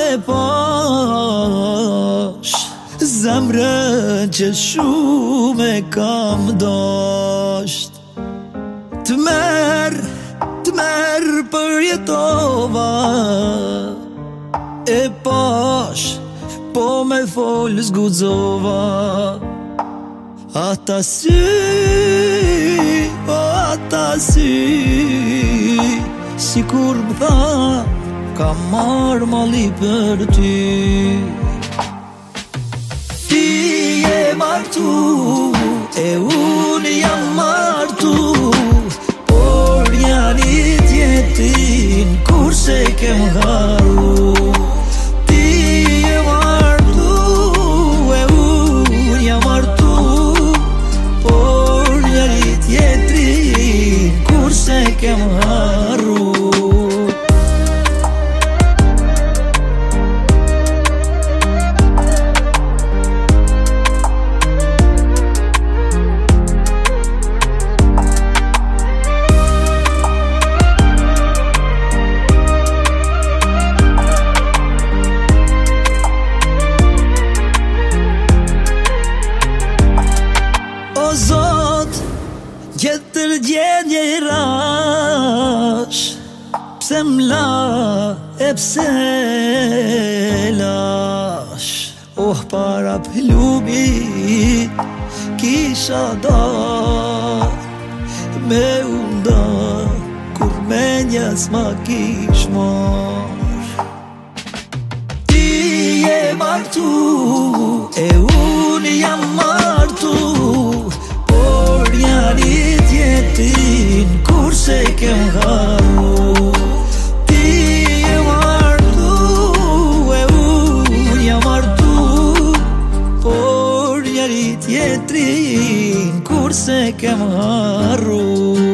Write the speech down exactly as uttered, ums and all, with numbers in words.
e pash zemrën që shumë e kam dasht. Të merë, të merë për jetova, e pash po me fol zgudzova. Ata sy, o ata sy, si kur më tha, ka marrë mali për ty. Ti je martu, e unë jam martu, por janë i tjetin, kur se kem haru. Ti je martu, e unë jam martu, por janë i tjetin, kur se kem haru. O Zot, jetër djenje i rash, pse m'la e pse lash. Oh, para plumi kisha dar, me unda kur menjas ma kish mar. Ti je martu, e unë jam martu, por janë i tjetin, kur se kem haru. Ti je martu, e unë jam martu, por janë i tjetin, kur se kem haru.